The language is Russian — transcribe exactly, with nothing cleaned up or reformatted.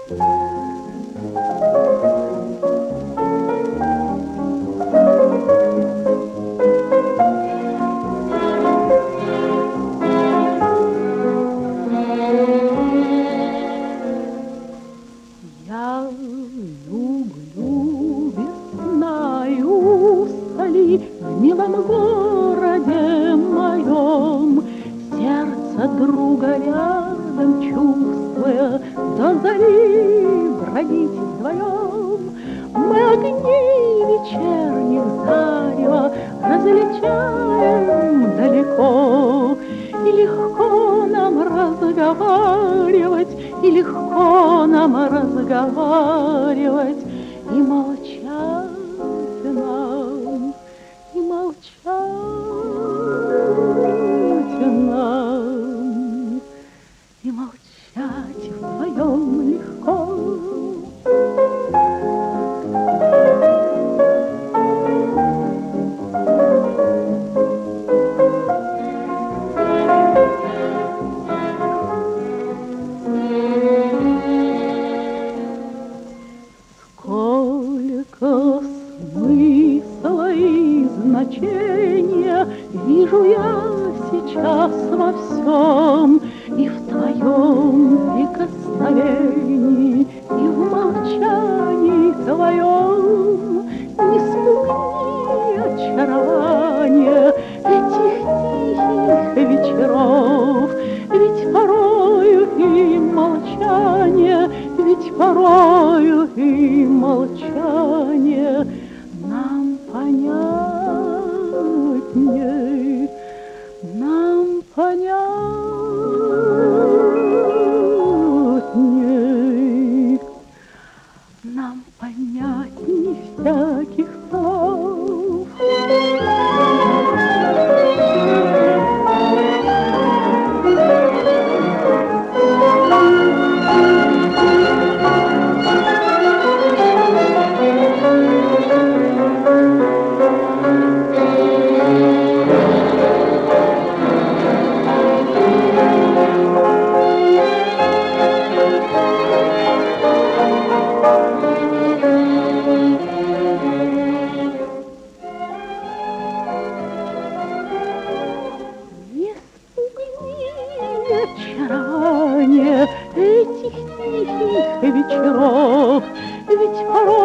Я люблю весною соли в милом городе моем, сердце друга рядом чувствуя, до зари бродить вдвоем. Мы огни вечерних зарева различаем далеко, и легко нам разговаривать, и легко нам разговаривать, и молчать нам, и молчать нам, и молчать вдвоем легко. Сколько смысла и значения вижу я сейчас во всем, и в твоем прикосновении, и в молчании твоем. Не смутни очарования этих тихих вечеров, ведь порою и молчание, ведь порою и молчание нам понятней, нам понятней, нам понятней всяких слов. Очарование этих тихих вечеров, ведь порой